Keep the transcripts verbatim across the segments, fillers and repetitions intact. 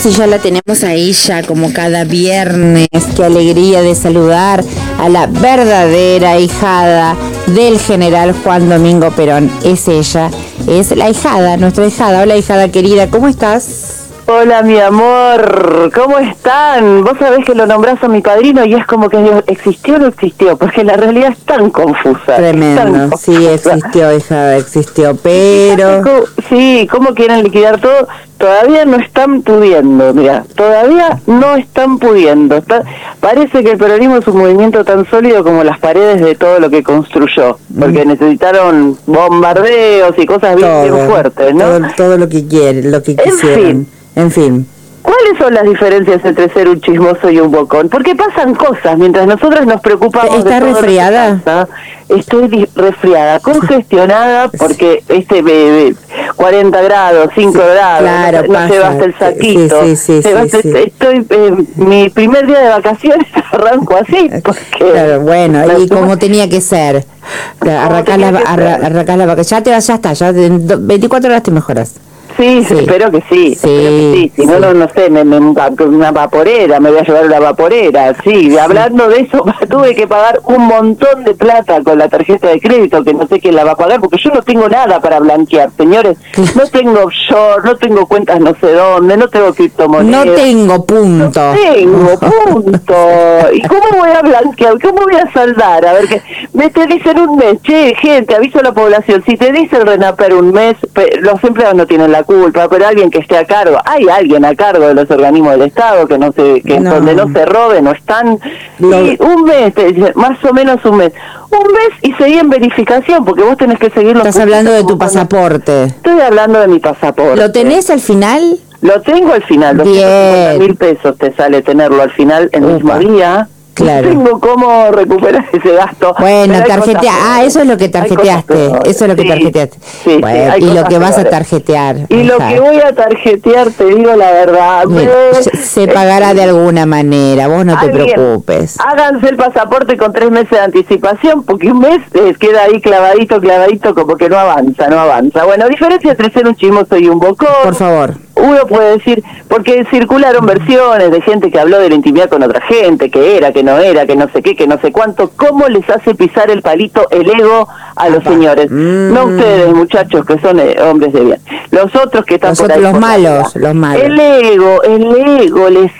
Sí, ya la tenemos ahí ya como cada viernes. Qué alegría de saludar a la verdadera hijada del general Juan Domingo Perón. Es ella, es la hijada, nuestra hijada. Hola, hijada querida, ¿cómo estás? Hola, mi amor, ¿cómo están? Vos sabés que lo nombrás a mi padrino y es como que Dios, ¿existió o no existió? Porque la realidad es tan confusa. Tremendo, tan confusa. Sí, existió, hijada, existió, pero... Sí, ¿cómo quieren liquidar todo? Todavía no están pudiendo, mira, todavía no están pudiendo. Está, parece que el peronismo es un movimiento tan sólido como las paredes de todo lo que construyó, porque mm. necesitaron bombardeos y cosas bien, todo, bien fuertes, ¿no? Todo, todo lo que quieren, lo que quisieran. En fin. En fin. ¿Cuáles son las diferencias entre ser un chismoso y un bocón? Porque pasan cosas mientras nosotras nos preocupamos. ¿Está de todo resfriada? Lo que pasa. Estoy resfriada, congestionada, porque este bebé, cuarenta grados, cinco grados, claro, no, no se basta el saquito. Sí, sí, sí, sí, basta, sí, sí. Estoy, eh, mi primer día de vacaciones arranco así. Porque claro, bueno, y como tenía que ser. Arrancás la, arra, arrancás la vacación. Ya te vas, ya está, ya en veinticuatro horas te mejoras. Sí, sí, espero que sí, sí, espero que sí. Si sí. no, no, no sé, me, me, una vaporera, me voy a llevar una vaporera, sí. sí. Hablando de eso, tuve que pagar un montón de plata con la tarjeta de crédito, que no sé quién la va a pagar, porque yo no tengo nada para blanquear, señores. No tengo offshore, no tengo cuentas no sé dónde, no tengo criptomonedas. No tengo punto. No tengo punto. ¿Y cómo voy a blanquear? ¿Cómo voy a saldar? A ver, que me te dicen un mes, che, gente, aviso a la población, si te dice el RENAPER un mes, los empleados no tienen la culpa, pero alguien que esté a cargo, hay alguien a cargo de los organismos del Estado que no se, que no. donde no se robe, no están, no. Y un mes, más o menos un mes, un mes y seguí en verificación, porque vos tenés que seguir los... Estás hablando de tu pasaporte. Estoy hablando de mi pasaporte. ¿Lo tenés al final? Lo tengo al final, doscientos mil pesos te sale tenerlo al final el Upa. mismo día. Claro. No tengo cómo recuperar ese gasto. Bueno, tarjetea. Ah, eso es lo que tarjeteaste. Eso es lo que sí, tarjeteaste. Sí, bueno, sí, y lo que vas peores. a tarjetear. Y Ajá. lo que voy a tarjetear, te digo la verdad. Mira, se pagará de alguna manera, vos no te preocupes. Háganse el pasaporte con tres meses de anticipación, porque un mes eh, queda ahí clavadito, clavadito, como que no avanza, no avanza. Bueno, diferencia entre ser un chismoso y un bocón. Por favor. Uno puede decir, porque circularon versiones de gente que habló de la intimidad con otra gente, que era, que no era, que no sé qué, que no sé cuánto. ¿Cómo les hace pisar el palito el ego a los Apa. señores? Mm. No ustedes, muchachos, que son eh, hombres de bien. Los otros que están los por otros, ahí. Los por malos, los malos. El ego, el ego les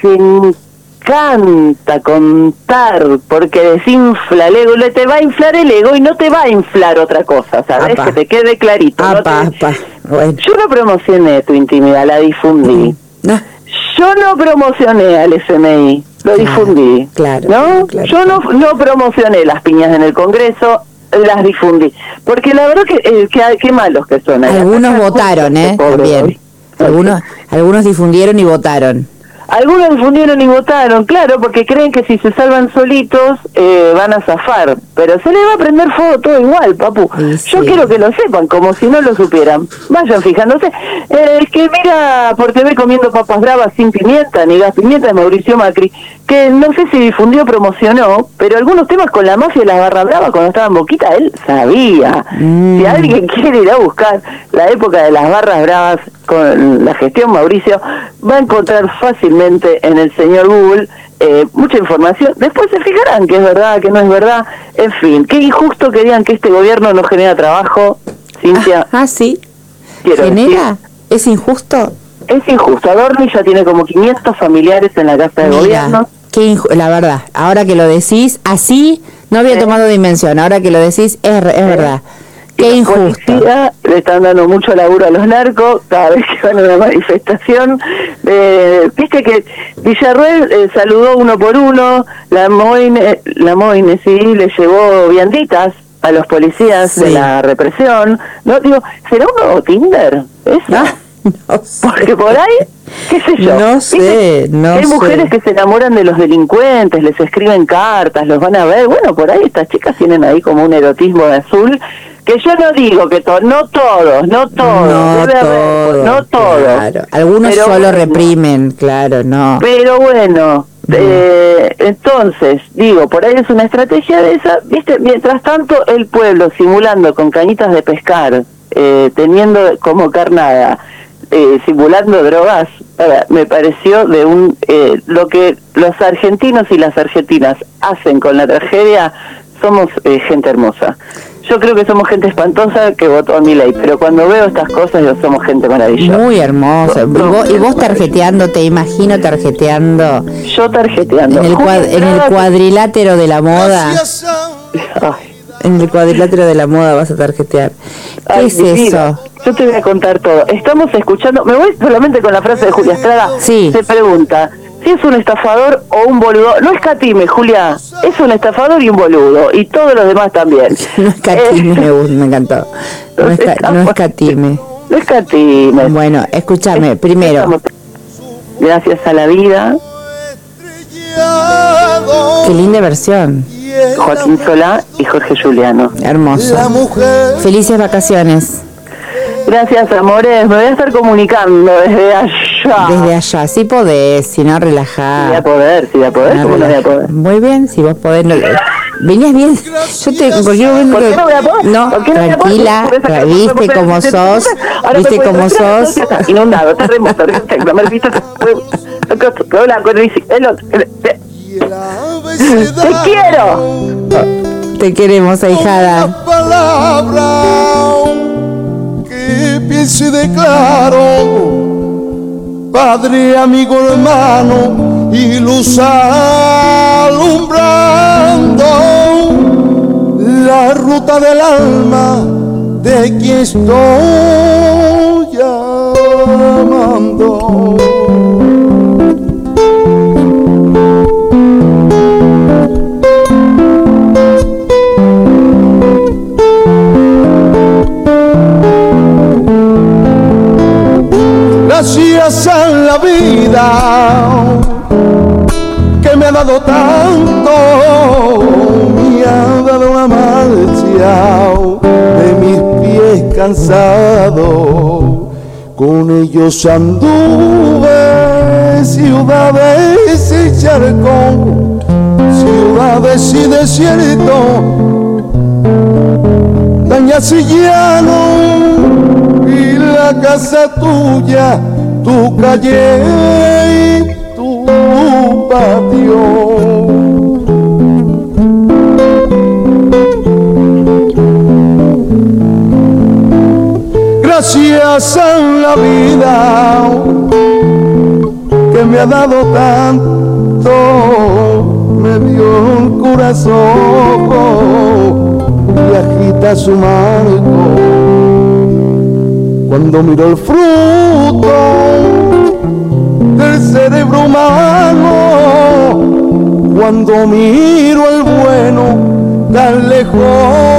encanta contar, porque desinfla el ego, le te va a inflar el ego y no te va a inflar otra cosa, ¿sabes? Apa. Que te quede clarito. Apa, ¿no? te... apa. Bueno. Yo no promocioné tu intimidad, la difundí. No. Yo no promocioné al F M I, lo claro, difundí. Claro, ¿no? claro, Yo no, no promocioné las piñas en el Congreso, las difundí. Porque la verdad que eh, qué que malos que son. Algunos votaron, ¿eh? También. Algunos, algunos difundieron y votaron. Algunos difundieron y votaron, claro, porque creen que si se salvan solitos eh, van a zafar, pero se les va a prender fuego todo igual, papu. Sí, sí. Yo quiero que lo sepan, como si no lo supieran. Vayan fijándose. Eh, es que mira por T V comiendo papas bravas sin pimienta, ni gas pimienta, de Mauricio Macri, que no sé si difundió o promocionó, pero algunos temas con la mafia y las barras bravas cuando estaba en Boquita, él sabía. Mm. Si alguien quiere ir a buscar la época de las barras bravas con la gestión Mauricio, va a encontrar fácilmente en el señor Google eh, mucha información. Después se fijarán que es verdad, que no es verdad. En fin, qué injusto que digan que este gobierno no genera trabajo, Cintia. Ah, ah sí. ¿Genera? Decir, ¿es injusto? Es injusto. Adorni ya tiene como quinientos familiares en la casa de Mira, gobierno. Qué la verdad, ahora que lo decís, así no había ¿Eh? tomado dimensión. Ahora que lo decís, es, es ¿Eh? verdad. Qué injusto. Policía, le están dando mucho laburo a los narcos cada vez que van a una manifestación. Eh, Viste que Villarruel eh, saludó uno por uno, la Moine, la Moine sí, le llevó vianditas a los policías sí. de la represión. No digo, ¿será un nuevo Tinder? ¿Eso? Ah, no sé. Porque por ahí, qué sé yo. No sé, no Hay sé. mujeres que se enamoran de los delincuentes, les escriben cartas, los van a ver. Bueno, por ahí estas chicas tienen ahí como un erotismo de azul. Que yo no digo que todos, no todos, no todos, no debe todos, haber, no todos. Claro. Algunos pero solo bueno, reprimen, claro, no. Pero bueno, no. eh, entonces, digo, por ahí es una estrategia de esa, viste, mientras tanto el pueblo simulando con cañitas de pescar, eh, teniendo como carnada eh, simulando drogas, eh, me pareció de un eh, lo que los argentinos y las argentinas hacen con la tragedia. Somos eh, gente hermosa. Yo creo que somos gente espantosa que votó a Milei, pero cuando veo estas cosas yo somos gente maravillosa. Muy hermosa. ¿Y vos, y vos tarjeteando, te imagino tarjeteando? Yo tarjeteando. En el, cuad, en el cuadrilátero de la moda. Ay. En el cuadrilátero de la moda vas a tarjetear. ¿Qué Ay, es eso? Vida. Yo te voy a contar todo. Estamos escuchando, me voy solamente con la frase de Julia Estrada. Sí. Se pregunta si es un estafador o un boludo. No escatime, Julia. Es un estafador y un boludo. Y todos los demás también. No escatime, eh, me, gusta, me encantó. No, esca, no escatime. No escatime. Bueno, escúchame, primero. Gracias a la vida. Qué linda versión. Joaquín Solá y Jorge Giuliano. Hermoso. Felices vacaciones. Gracias, amores. Me voy a estar comunicando desde allá. Desde allá, si podés, si no, relajá. Si voy a poder, si voy a poder, no, ¿cómo no voy a poder? Muy bien, si vos podés. No, venías bien. Yo te en cualquier momento. ¿Por qué no voy a poder? No, ¿Por qué no tranquila, voy a poder? viste cómo sos. Viste cómo sos. Inundado, está remoto. Te quiero. Te queremos, ahijada. Que piense y declaro, padre, amigo, hermano, y luz alumbrando la ruta del alma de quien estoy amando. Gracias a la vida que me ha dado tanto, me ha dado la marcha de mis pies cansados. Con ellos anduve ciudades y charcos, ciudades y desiertos, dañas y llanos, y la casa tuya, tu calle y tu patio. Gracias a la vida que me ha dado tanto, me dio un corazón y agita su marco. Cuando miro el fruto del cerebro humano, cuando miro el bueno tan lejos